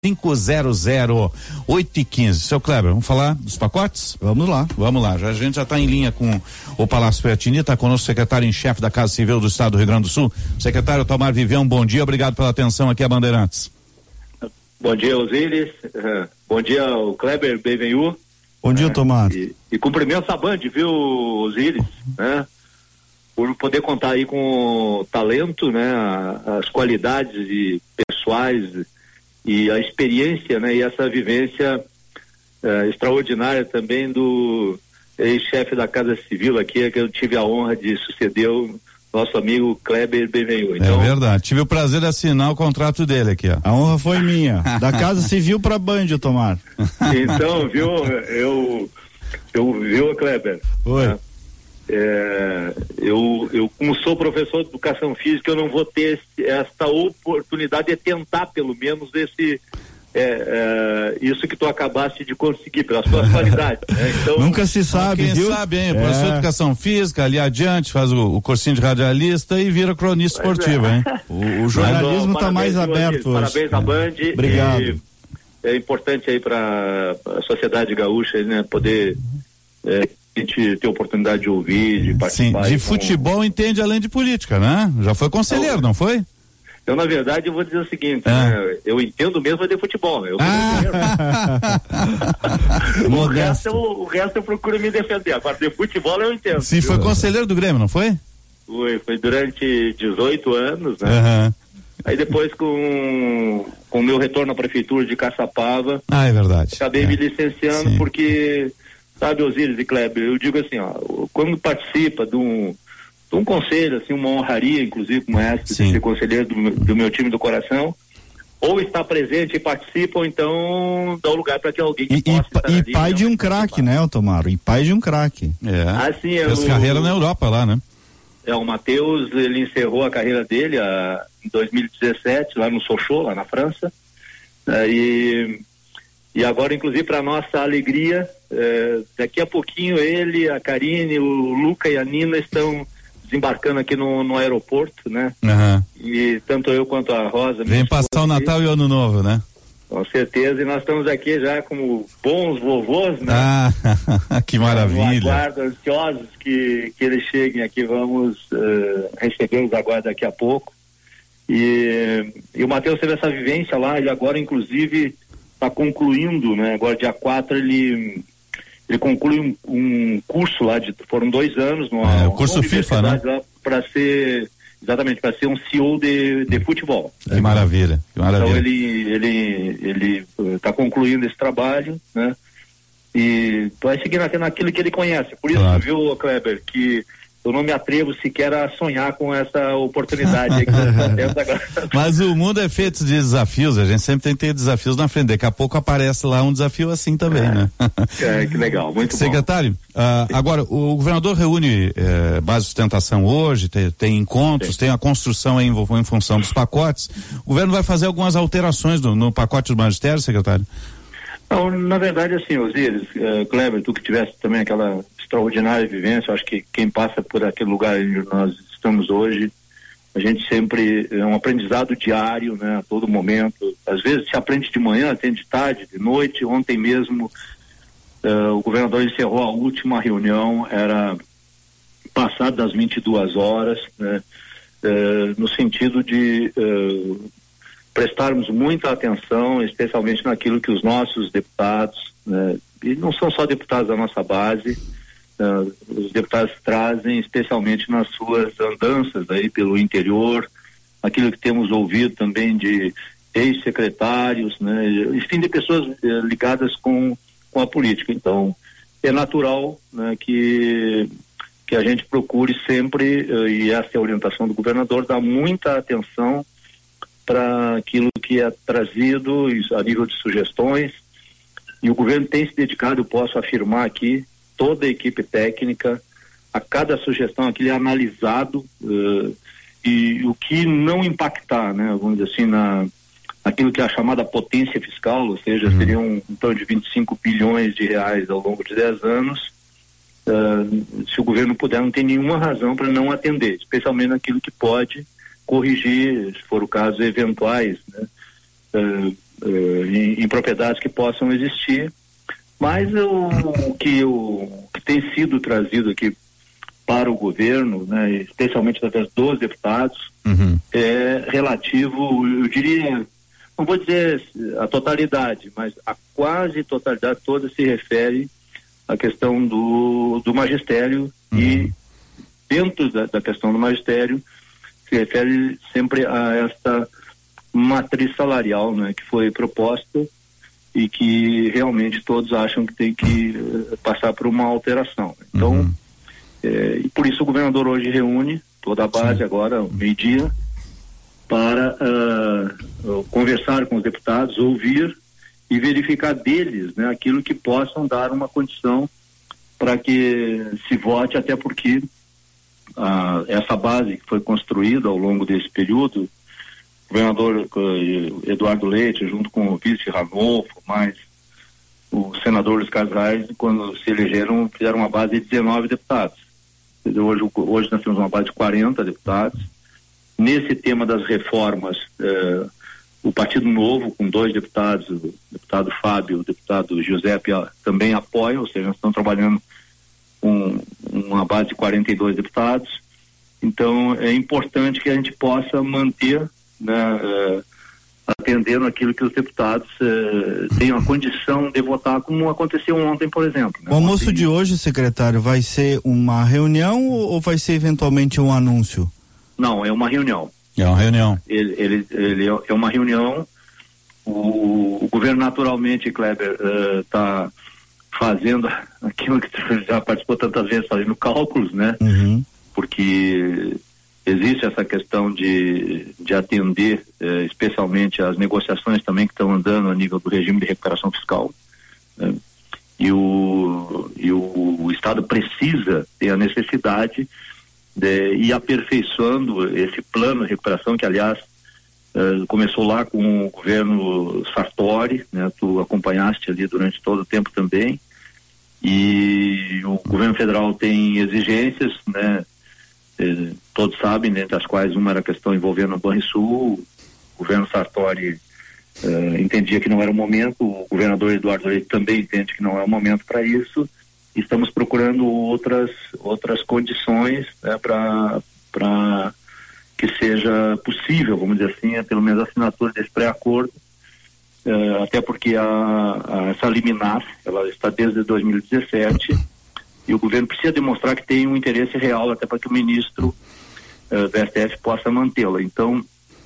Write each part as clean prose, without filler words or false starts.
8h15. Seu Kleber, vamos falar dos pacotes? Vamos lá. Vamos lá. A gente já está em linha com o Palácio Piratini, está conosco o secretário em chefe da Casa Civil do Estado do Rio Grande do Sul. Secretário Tomar Vivião, bom dia, obrigado pela atenção aqui a Bandeirantes. Bom dia, Osíris. Bom dia, o Kleber Benvenu. Bom dia, Tomar. E cumprimento a Band, viu, Osíris, né? Por poder contar aí com o talento, né? As qualidades pessoais e a experiência, né? E essa vivência extraordinária também do ex-chefe da Casa Civil aqui, que eu tive a honra de suceder o nosso amigo Kleber Benvenu. Então, é verdade, tive o prazer de assinar o contrato dele aqui, ó. A honra foi minha, da Casa Civil pra Band, Tomar. Então, viu, viu, Kleber? Oi. Né? Eu como sou professor de educação física, eu não vou ter esta oportunidade de tentar pelo menos isso que tu acabaste de conseguir pelas tuas qualidades, né? Então, nunca se sabe, quem viu? Sabe, hein? Professor de educação física, ali adiante, faz o cursinho de radialista e vira cronista esportivo, hein? O jornalismo está mais aberto hoje. Parabéns à Band. Obrigado. É importante aí para a sociedade gaúcha, né? Poder a gente ter oportunidade de ouvir, de participar. Sim, de futebol entende além de política, né? Já foi conselheiro, não foi? Eu, na verdade, eu vou dizer o seguinte, né? Eu entendo mesmo de futebol, né? O resto eu procuro me defender. Agora, de futebol eu entendo. Sim, foi conselheiro do Grêmio, não foi? Foi durante 18 anos, né? Uhum. Aí depois com o meu retorno à prefeitura de Caçapava. É verdade. Acabei me licenciando. Sim. Porque, sabe, Osíris e Kleber, eu digo assim, ó, quando participa de um conselho, assim, uma honraria, inclusive, como essa, de ser conselheiro do meu time do coração, ou está presente e participa, ou então dá um lugar para que alguém que possa estar ali, pai de um craque, né, Tomaro? E pai de um craque. Assim, fez carreira na Europa lá, né? O Matheus, ele encerrou a carreira dele em 2017, lá no Sochaux, lá na França, e agora, inclusive, para nossa alegria, daqui a pouquinho ele, a Karine, o Luca e a Nina estão desembarcando aqui no aeroporto, né? Uhum. E tanto eu quanto a Rosa. Vem passar o Natal e o Ano Novo, né? Com certeza, e nós estamos aqui já como bons vovôs, né? Que maravilha. Aguardo, ansiosos que eles cheguem aqui, vamos recebê-los agora daqui a pouco. E o Matheus teve essa vivência lá, ele agora inclusive está concluindo, né? Agora dia 4 ele conclui um curso lá, foram 2 anos o curso FIFA, né? Para ser um CEO de futebol. Que maravilha, que maravilha. Então ele está concluindo esse trabalho, né? E vai seguir naquilo que ele conhece. Por isso, viu, Kleber, que eu não me atrevo sequer a sonhar com essa oportunidade aí que nós estamos tendo agora. Mas o mundo é feito de desafios, a gente sempre tem que ter desafios na frente, daqui a pouco aparece lá um desafio assim também, né? Que legal, muito Secretário, agora, o governador reúne base de sustentação hoje, tem encontros, tem a construção em função dos pacotes. O governo vai fazer algumas alterações no pacote do magistério, secretário? Não, na verdade, assim, Osíris, Kleber, tu que tivesse também aquela extraordinária vivência, eu acho que quem passa por aquele lugar onde nós estamos hoje, a gente sempre, é um aprendizado diário, né, a todo momento. Às vezes se aprende de manhã, tem de tarde, de noite. Ontem mesmo o governador encerrou a última reunião, era passado das 22 horas, né, no sentido de prestarmos muita atenção, especialmente naquilo que os nossos deputados, né, e não são só deputados da nossa base, os deputados trazem, especialmente nas suas andanças aí pelo interior, aquilo que temos ouvido também de ex-secretários, né, enfim, de pessoas ligadas com a política. Então, é natural, né, que a gente procure sempre, e essa é a orientação do governador, dar muita atenção para aquilo que é trazido a nível de sugestões, e o governo tem se dedicado, eu posso afirmar aqui, toda a equipe técnica, a cada sugestão aquilo é analisado, e o que não impactar, né, vamos dizer assim, naquilo que é a chamada potência fiscal, ou seja, seriam em torno de 25 bilhões de reais ao longo de 10 anos, se o governo puder, não tem nenhuma razão para não atender, especialmente naquilo que pode corrigir, se for o caso, eventuais, né, em propriedades que possam existir, mas o que tem sido trazido aqui para o governo, né, especialmente através dos deputados, é relativo, eu diria, não vou dizer a totalidade, mas a quase totalidade toda se refere à questão do magistério e dentro da questão do magistério se refere sempre a esta matriz salarial, né, que foi proposta e que realmente todos acham que tem que passar por uma alteração. Então, e por isso o governador hoje reúne toda a base agora, meio-dia, para conversar com os deputados, ouvir e verificar deles, né, aquilo que possam dar uma condição para que se vote, até porque essa base que foi construída ao longo desse período, o governador Eduardo Leite, junto com o vice Ranolfo, mais o senador Luiz Carlos Reis, quando se elegeram, fizeram uma base de 19 deputados. Hoje nós temos uma base de 40 deputados. Nesse tema das reformas, o Partido Novo, com 2 deputados, o deputado Fábio, o deputado Giuseppe, também apoiam, ou seja, nós estamos trabalhando com uma base de 42 deputados. Então, é importante que a gente possa manter, né, atendendo aquilo que os deputados tenham a condição de votar, como aconteceu ontem, por exemplo. Né? O almoço de hoje, secretário, vai ser uma reunião ou vai ser eventualmente um anúncio? Não, é uma reunião. É uma reunião. Ele é uma reunião. O governo, naturalmente, Kleber, está fazendo aquilo que já participou tantas vezes, fazendo cálculos, né? Porque existe essa questão de atender especialmente as negociações também que estão andando a nível do regime de recuperação fiscal, né? E o Estado precisa ter a necessidade de ir aperfeiçoando esse plano de recuperação, que aliás começou lá com o governo Sartori, né? Tu acompanhaste ali durante todo o tempo também, e o governo federal tem exigências, né? Todos sabem, né, das quais uma era a questão envolvendo o Banrisul. O governo Sartori entendia que não era o momento, o governador Eduardo Leite também entende que não é o momento para isso. Estamos procurando outras condições, né, para que seja possível, vamos dizer assim, pelo menos a assinatura desse pré-acordo, até porque essa liminar, ela está desde 2017, e o governo precisa demonstrar que tem um interesse real, até para que o ministro do STF possa mantê-la. Então,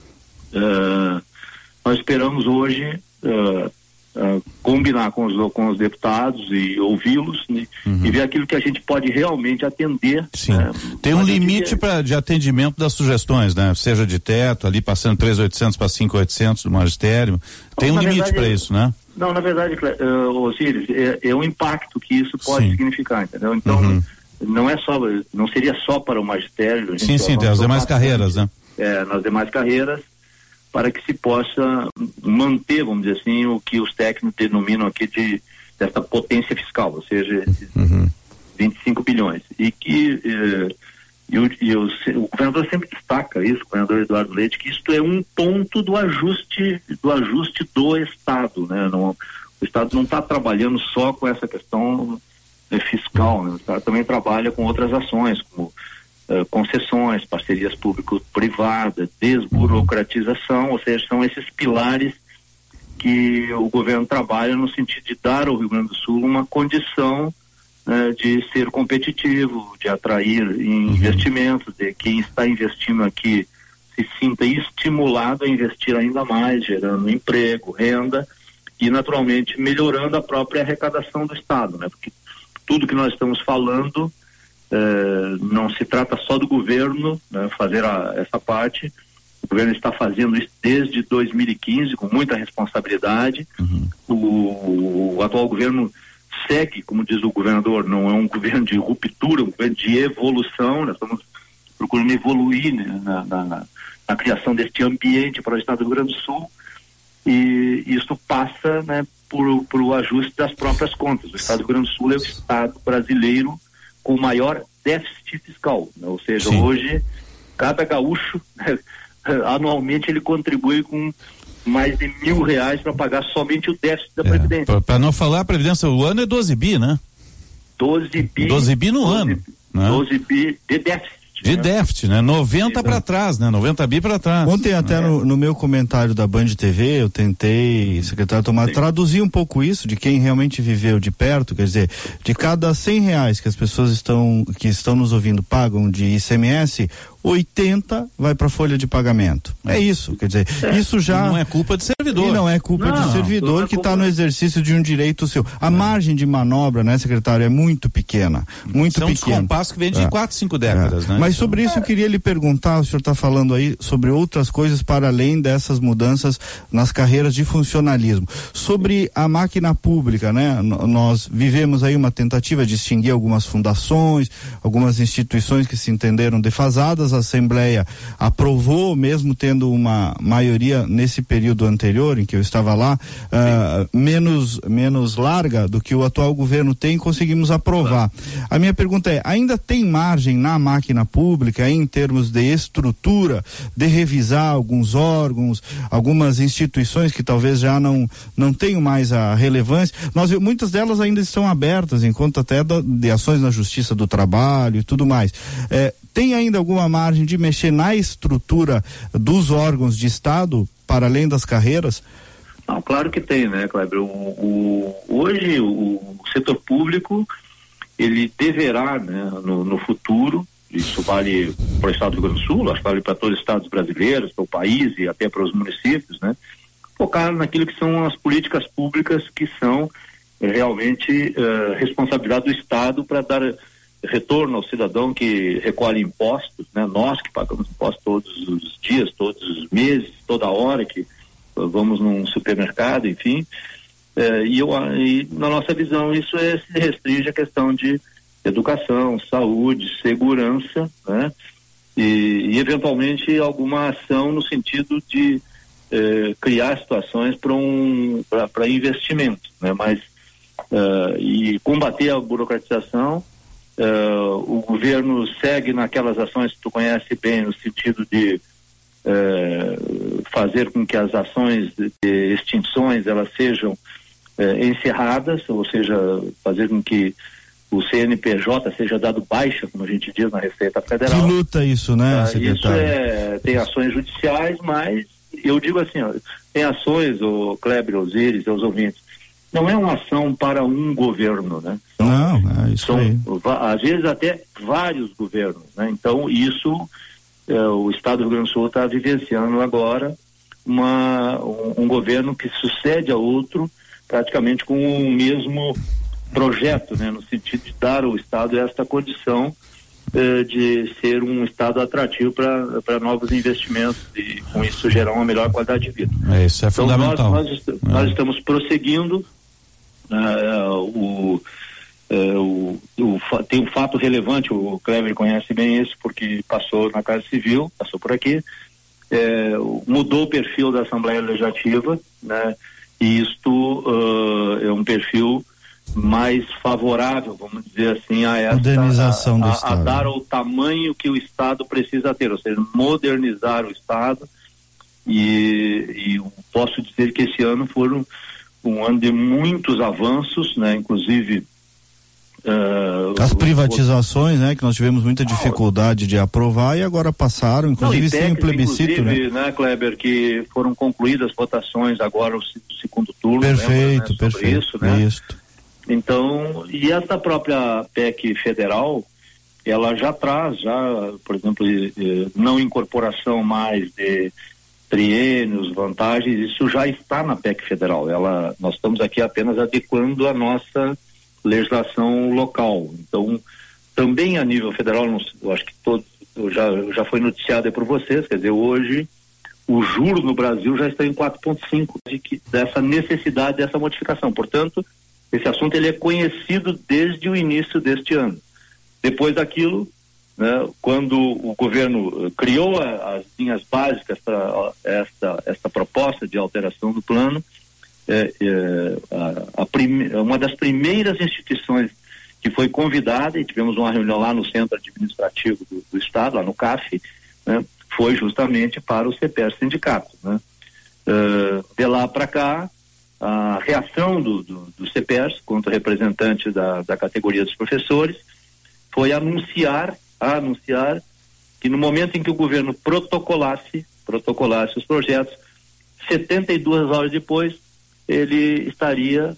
nós esperamos hoje combinar com os deputados e ouvi-los, né, e ver aquilo que a gente pode realmente atender. Sim. Tem um limite de atendimento das sugestões, né? Seja de teto, ali passando 3.800 para 5.800 do magistério. Tem um limite para isso, né? Não, na verdade, Osíris, é o impacto que isso pode significar, entendeu? Então, não seria só para o magistério. Sim, tem as demais carreiras, né? Nas demais carreiras, para que se possa manter, vamos dizer assim, o que os técnicos denominam aqui dessa potência fiscal, ou seja, 25 bilhões. E que o governador sempre destaca isso, o governador Eduardo Leite, que isto é um ponto do ajuste do Estado, né? O Estado não está trabalhando só com essa questão fiscal, né? O Estado também trabalha com outras ações, como concessões, parcerias público-privadas, desburocratização, ou seja, são esses pilares que o governo trabalha no sentido de dar ao Rio Grande do Sul uma condição de ser competitivo, de atrair investimentos, de quem está investindo aqui se sinta estimulado a investir ainda mais, gerando emprego, renda e naturalmente melhorando a própria arrecadação do Estado, né? Porque tudo que nós estamos falando não se trata só do governo, né, fazer essa parte. O governo está fazendo isso desde 2015 com muita responsabilidade. O atual governo segue, como diz o governador, não é um governo de ruptura, é um governo de evolução. Nós estamos procurando evoluir, né, na criação deste ambiente para o Estado do Rio Grande do Sul, e isso passa, né, por o ajuste das próprias contas. O Estado do Rio Grande do Sul é o Estado brasileiro com o maior déficit fiscal, né? Ou seja, hoje cada gaúcho, né, anualmente ele contribui com mais de R$1.000 para pagar somente o déficit da Previdência. Para não falar a Previdência, o ano é 12 bi, né? 12 bi no ano. Né? 12 bi de déficit. De déficit, né? 90 para trás, né? 90 bi para trás. Ontem até no meu comentário da Band TV, eu tentei, secretário Tomás, traduzir um pouco isso de quem realmente viveu de perto, quer dizer, de cada R$100 que as pessoas que estão nos ouvindo pagam de ICMS, 80 vai para folha de pagamento. É isso, quer dizer, isso já... Não é culpa de servidor. E não é culpa de servidor que está no exercício de um direito seu. A margem de manobra, né, secretário, é muito pequena. Muito pequena. São descompassos que vem de 4, 5 décadas, né? Mas sobre isso eu queria lhe perguntar, o senhor está falando aí sobre outras coisas para além dessas mudanças nas carreiras de funcionalismo. Sobre a máquina pública, né? Nós vivemos aí uma tentativa de extinguir algumas fundações, algumas instituições que se entenderam defasadas. A Assembleia aprovou, mesmo tendo uma maioria nesse período anterior em que eu estava lá, menos larga do que o atual governo tem, conseguimos aprovar. A minha pergunta é, ainda tem margem na máquina pública em termos de estrutura, de revisar alguns órgãos, algumas instituições que talvez já não tenham mais a relevância? Muitas delas ainda estão abertas, enquanto até de ações na Justiça do Trabalho e tudo mais. Tem ainda alguma margem de mexer na estrutura dos órgãos de Estado, para além das carreiras? Não, claro que tem, né, Kleber? Hoje o setor público, ele deverá, né, no futuro, isso vale para o Estado do Rio Grande do Sul, acho que vale para todos os estados brasileiros, para o país e até para os municípios, né, focar naquilo que são as políticas públicas que são realmente responsabilidade do Estado para dar retorno ao cidadão que recolhe impostos, né? Nós que pagamos impostos todos os dias, todos os meses, toda hora que vamos num supermercado, enfim, e na nossa visão isso se restringe à questão de educação, saúde, segurança, né? E eventualmente alguma ação no sentido de criar situações para investimento, né? Mas e combater a burocratização. O governo segue naquelas ações que tu conhece bem, no sentido de fazer com que as ações de extinções elas sejam encerradas, ou seja, fazer com que o CNPJ seja dado baixa, como a gente diz na Receita Federal. Que luta isso, né, secretário? Isso tem ações judiciais, mas eu digo assim, tem ações, o Kleber, Osíris, os ouvintes, não é uma ação para um governo, né? Não, isso são, aí. Às vezes até vários governos, né? Então isso, o Estado do Rio Grande do Sul está vivenciando agora um governo que sucede a outro praticamente com o mesmo projeto, né? No sentido de dar ao Estado esta condição de ser um Estado atrativo para novos investimentos e com isso gerar uma melhor qualidade de vida. Isso é fundamental. Nós estamos prosseguindo. Tem um fato relevante, o Kleber conhece bem esse porque passou na Casa Civil, passou por aqui, mudou o perfil da Assembleia Legislativa, né? E isto é um perfil mais favorável, vamos dizer assim, a essa modernização do Estado, a dar o tamanho que o Estado precisa ter, ou seja, modernizar o Estado. E posso dizer que esse ano foram um ano de muitos avanços, né? Inclusive as privatizações, né? Que nós tivemos muita dificuldade de aprovar e agora passaram, inclusive sem um plebiscito, né, Kleber, que foram concluídas votações agora no segundo turno. Perfeito, lembra, né, perfeito. Isso, né? Isso. Então, e essa própria PEC federal, ela já traz, por exemplo, não incorporação mais de triênios, vantagens, isso já está na PEC federal. Nós estamos aqui apenas adequando a nossa legislação local. Então, também a nível federal, eu acho que já foi noticiado por vocês, quer dizer, hoje o juro no Brasil já está em 4,5 dessa necessidade dessa modificação. Portanto, esse assunto ele é conhecido desde o início deste ano. Depois daquilo, né, quando o governo criou as linhas básicas para esta proposta de alteração do plano, uma das primeiras instituições que foi convidada, e tivemos uma reunião lá no Centro Administrativo do Estado, lá no CAF, né, foi justamente para o CPER Sindicato, né? De lá para cá, a reação do CEPERS, quanto representante da categoria dos professores, foi anunciar que no momento em que o governo protocolasse os projetos, 72 horas depois, ele estaria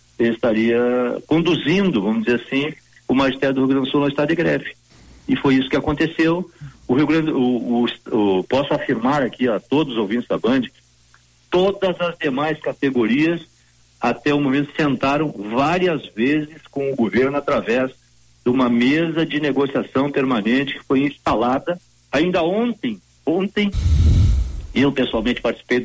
conduzindo, vamos dizer assim, o magistério do Rio Grande do Sul no estado de greve. E foi isso que aconteceu. O Rio Grande, posso afirmar aqui a todos os ouvintes da Band, todas as demais categorias, até o momento, sentaram várias vezes com o governo através de uma mesa de negociação permanente que foi instalada ainda ontem. Eu pessoalmente participei de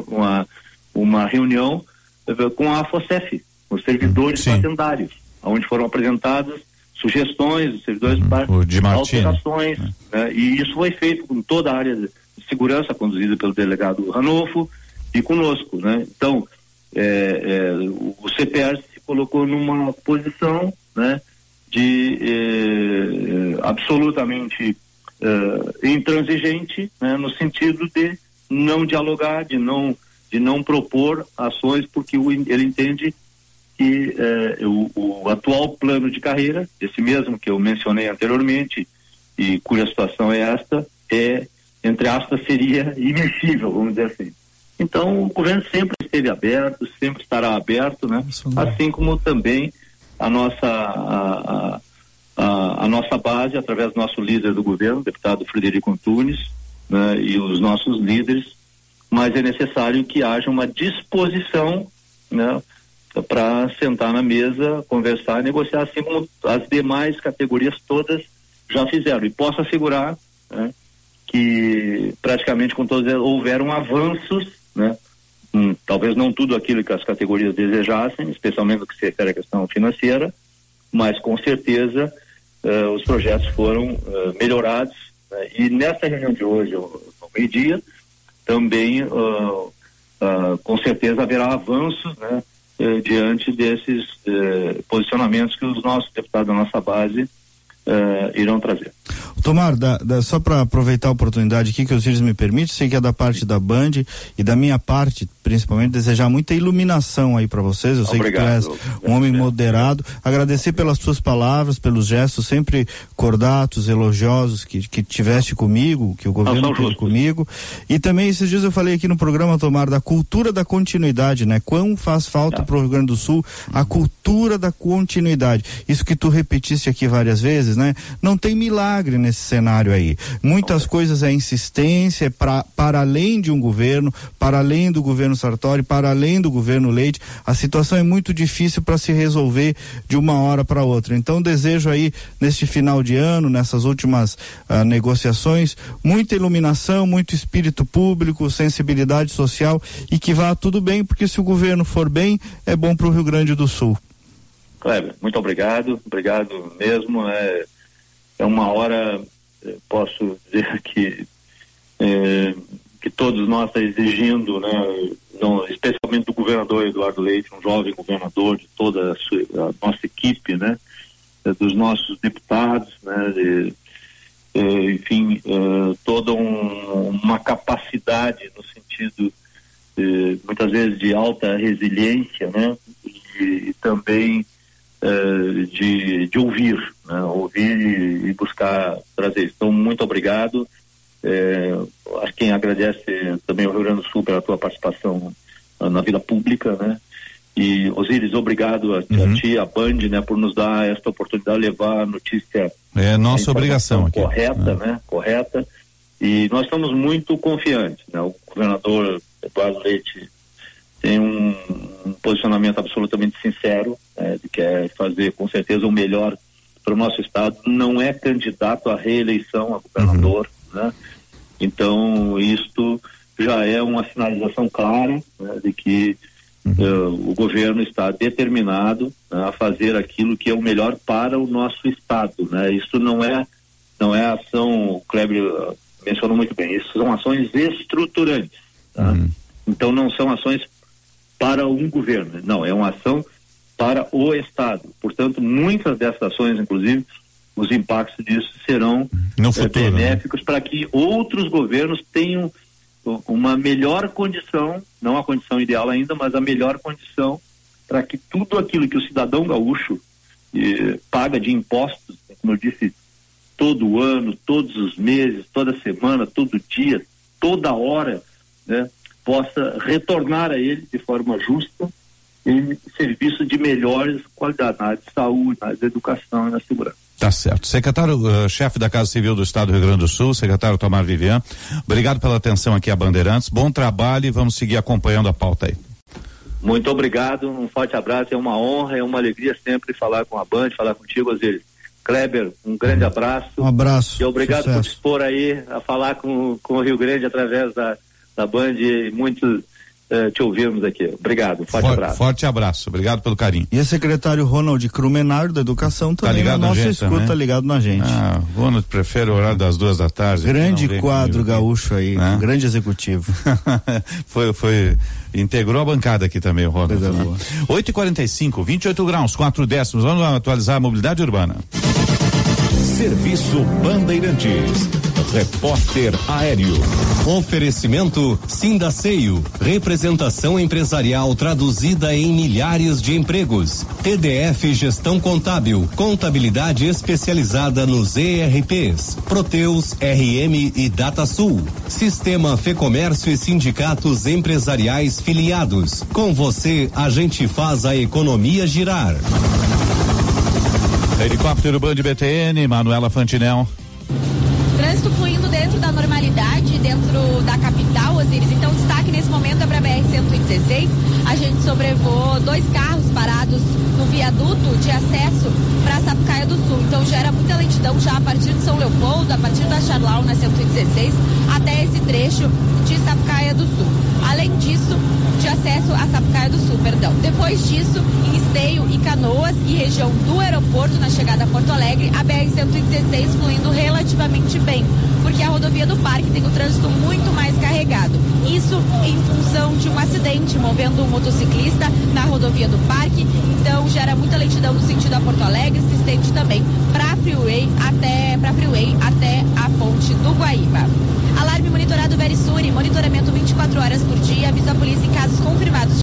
uma reunião com a AFOSEF, os servidores fazendários, onde foram apresentadas sugestões dos servidores para alterações, né? E isso foi feito com toda a área de segurança conduzida pelo delegado Ranolfo e conosco, né? Então, o CPR se colocou numa posição, né, de absolutamente intransigente, né, no sentido de não dialogar, de não propor ações, porque ele entende que o atual plano de carreira, esse mesmo que eu mencionei anteriormente, e cuja situação é esta, entre aspas, seria imexível, vamos dizer assim. Então, o governo sempre esteve aberto, sempre estará aberto, né? Assim como também a nossa base, através do nosso líder do governo, o deputado Frederico Antunes, né? E os nossos líderes, mas é necessário que haja uma disposição, né, para sentar na mesa, conversar, negociar, assim como as demais categorias todas já fizeram. E posso assegurar, né, que praticamente com todos houveram avanços, né, talvez não tudo aquilo que as categorias desejassem, especialmente no que se refere à questão financeira, mas com certeza os projetos foram melhorados, né, e nessa reunião de hoje, ao meio-dia, também com certeza haverá avanços, né, diante desses posicionamentos que os nossos deputados da nossa base irão trazer. Tomar, só para aproveitar a oportunidade aqui que o Osíris me permite, sei que é da parte da Band e da minha parte, principalmente, desejar muita iluminação aí para vocês. Eu sei que tu és um homem moderado. Agradecer pelas tuas palavras, pelos gestos sempre cordatos, elogiosos que tiveste comigo, que o governo teve comigo. E também esses dias eu falei aqui no programa, Tomar, da cultura da continuidade, né? Quão faz falta pro Rio Grande do Sul a cultura da continuidade. Isso que tu repetiste aqui várias vezes, né? Não tem milagre nesse cenário aí. Muitas coisas é insistência, para além de um governo, para além do governo Sartori, para além do governo Leite. A situação é muito difícil para se resolver de uma hora para outra. Então desejo aí, neste final de ano, nessas últimas negociações, muita iluminação, muito espírito público, sensibilidade social, e que vá tudo bem, porque se o governo for bem, é bom para o Rio Grande do Sul. Kleber, muito obrigado mesmo. É uma hora, posso dizer que todos nós estamos exigindo, né, especialmente do governador Eduardo Leite, um jovem governador, de toda a nossa equipe, né, dos nossos deputados, né, enfim, toda uma capacidade no sentido, muitas vezes, de alta resiliência, né, e também de ouvir, né? Ouvir e buscar trazer isso. Então, muito obrigado. A quem agradece também o Rio Grande do Sul pela tua participação na vida pública, né? E, Osíris, obrigado a ti, a Band, né, por nos dar esta oportunidade de levar a notícia. É nossa obrigação aqui. Correta, né? Correta. E nós estamos muito confiantes, né? O governador Eduardo Leite tem um posicionamento absolutamente sincero, né, de que quer fazer com certeza o melhor para o nosso estado. Não é candidato à reeleição a governador, né? Então isto já é uma sinalização clara, né, de que o governo está determinado, né, a fazer aquilo que é o melhor para o nosso estado, né? Isso não é ação, o Kleber mencionou muito bem, isso são ações estruturantes, tá? Então não são ações para um governo, não, é uma ação para o estado. Portanto, muitas dessas ações, inclusive, os impactos disso serão no futuro, benéficos, né, para que outros governos tenham uma melhor condição, não a condição ideal ainda, mas a melhor condição para que tudo aquilo que o cidadão gaúcho paga de impostos, como eu disse, todo ano, todos os meses, toda semana, todo dia, toda hora, né, possa retornar a ele de forma justa em serviço de melhores qualidades na área de saúde, na área de educação e na segurança. Tá certo. Secretário-chefe da Casa Civil do Estado do Rio Grande do Sul, secretário Tomar Vivian, obrigado pela atenção aqui a Bandeirantes, bom trabalho e vamos seguir acompanhando a pauta aí. Muito obrigado, um forte abraço, é uma honra, é uma alegria sempre falar com a Band, falar contigo, Osiris. Kleber, um grande abraço. Um abraço. E obrigado Sucesso. por dispor aí a falar com o Rio Grande através da Band e muitos te ouvirmos aqui. Obrigado, forte abraço. Forte abraço, obrigado pelo carinho. E o secretário Ronald Crumenaro da Educação também ligado na nossa gente escuta, também? Ligado na gente. Ronald prefere o horário das 2 p.m. Grande quadro gaúcho aí, né? Um grande executivo. Integrou a bancada aqui também o Ronald. Né? 8h45, 28 graus, 4 décimos. Vamos atualizar a mobilidade urbana. Serviço Bandeirantes. Repórter Aéreo. Oferecimento Sindaceio. Representação empresarial traduzida em milhares de empregos. TDF Gestão Contábil. Contabilidade especializada nos ERPs. Proteus, RM e DataSul. Sistema Fecomércio e sindicatos empresariais filiados. Com você, a gente faz a economia girar. Helicóptero Band BTN, Manuela Fantinel. Trânsito fluindo dentro da normalidade, dentro da capital, Osiris. Então, destaque nesse momento é para a BR-116. A gente sobrevoou 2 carros parados no viaduto de acesso para Sapucaia do Sul. Então, gera muita lentidão já a partir de São Leopoldo, a partir da Charlau na 116, até esse trecho de Sapucaia do Sul. Além disso, de acesso a Sapucaia do Sul, perdão. Depois disso, em Esteio e Canoas e região do aeroporto, na chegada a Porto Alegre, a BR-116 fluindo relativamente bem, porque a rodovia do Parque tem o trânsito muito mais carregado. Isso em função de um acidente envolvendo um motociclista na rodovia do Parque, então gera muita lentidão no sentido a Porto Alegre, se estende também para Freeway até a ponte do Guaíba. Alarme monitorado Verisure, monitoramento 24 horas por dia, avisa a polícia em casos confirmados